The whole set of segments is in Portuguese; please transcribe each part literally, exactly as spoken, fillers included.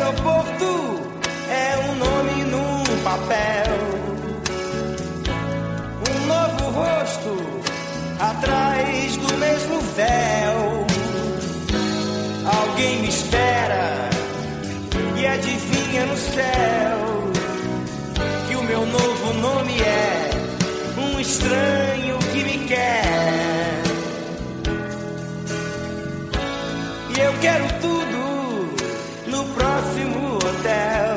aeroporto é um nome num papel, um novo rosto atrás do mesmo véu. Alguém me espera e adivinha no céu que o meu novo nome é um estranho que me quer. E eu quero tudo no próximo hotel,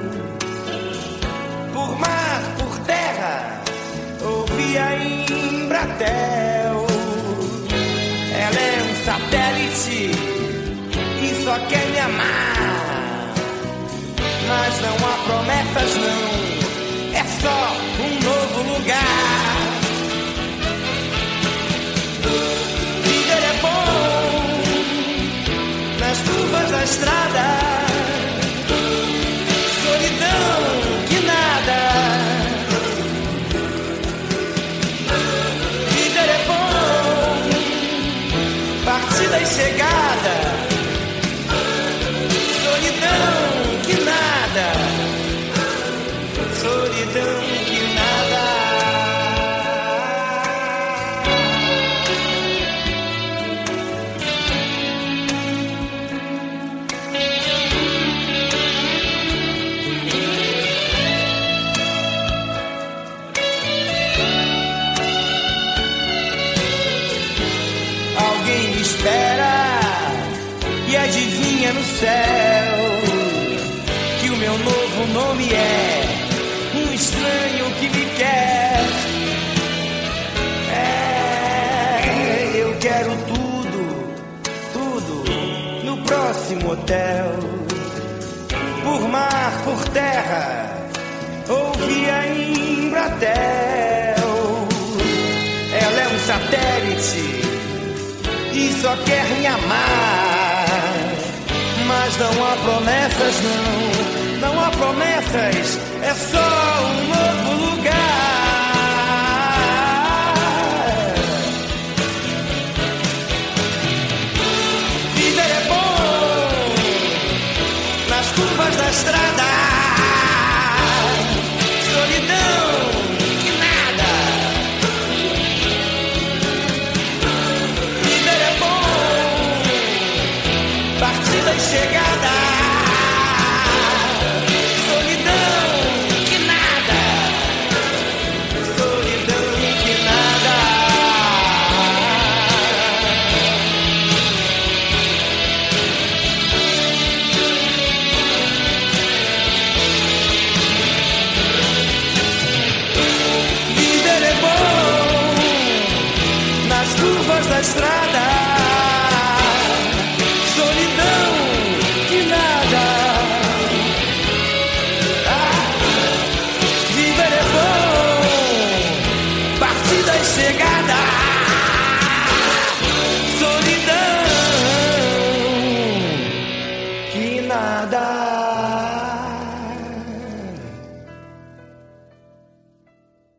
por mar, por terra ou via Embratel. Ela é um satélite e só quer me amar, mas não há promessas não, é só um novo lugar. Viver é bom nas curvas da estrada, solidão que nada. Viver é bom, partida e chegada, solidão que nada, solidão que nada. Alguém me espera e adivinha no céu que o meu novo nome é um estranho que me quer. É, eu quero tudo, tudo no próximo hotel, por mar, por terra ou via Embratel. Ela é um satélite e só quer me amar, mas não há promessas não, não há promessas, é só um novo lugar. Viver é bom nas curvas da estrada, solidão que nada. Viver é bom, partida e chegada, solidão que nada, solidão que nada. Viver é bom nas curvas da estrada, solidão que nada. Ah, viver é bom, partida e chegada.